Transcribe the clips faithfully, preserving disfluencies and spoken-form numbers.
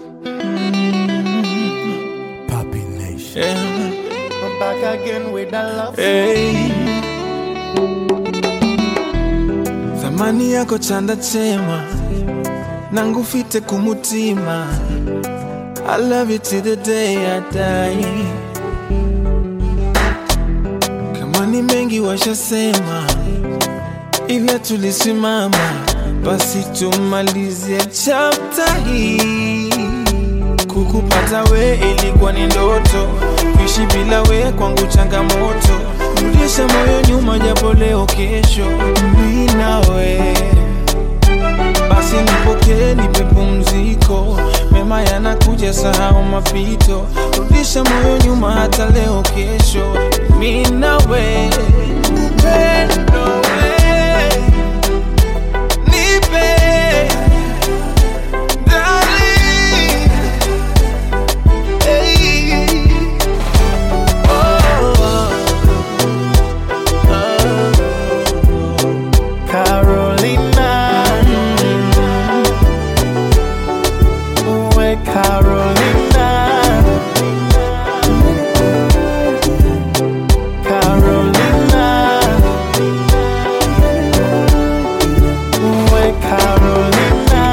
Papi Nation. Yeah. I'm back again with that love. Hey. Thamani yako chanda chema nangufite kumutima. I love you till the day I die. Kama ni mengi washasema, ila tulisimama, basi tumalizie chapter hii. Kukupata we ilikuwa ni ndoto, kuishi bila we kwangu changamoto. Rudisha moyo nyuma japo leo kesho mimi nawe. Basi nipokee nipe pumziko, mema yanakuja sahau mapito. Rudisha moyo nyuma hata leo kesho mimi nawe. Upendo we nipe darling, hey. Oh, oh, oh. Carolina, we Carolina, Carolina, we Carolina.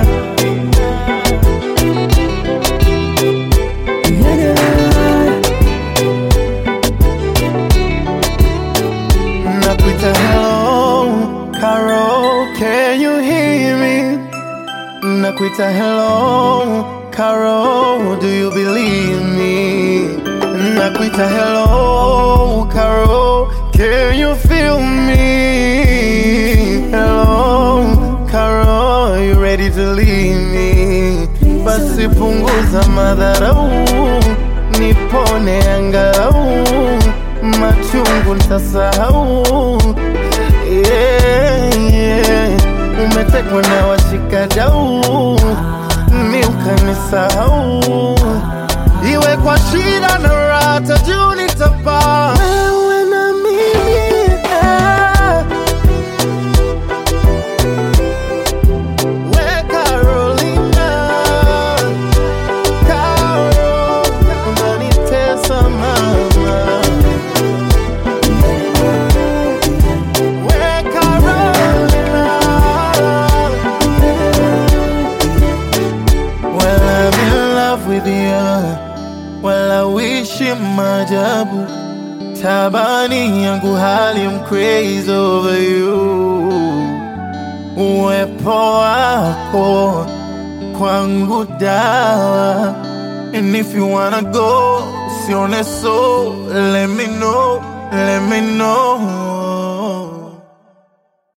Nakuita hello, Carol, can you hear me? Nakuita hello, Carol, do you believe me? Nakuita hello, Carol, can you feel me? Hello, Carol, you ready to leave me? Basi punguza madharau, nipone angalau, machungu nitasahau. Yeah, yeah. Umetekwa na washikadau, mi ukanisahau. Iwe kwa shida na raha juu nitapaa. Wewe na mimi, eh. We Carolina, Carol, unanitesa mama. We Carolina, well I'm in love with you. Well I wish you majabu. Tabani yangu hali I'm crazy over you. Uwepo wako kwangu dawa. And if you wanna go, sione so, let me know, let me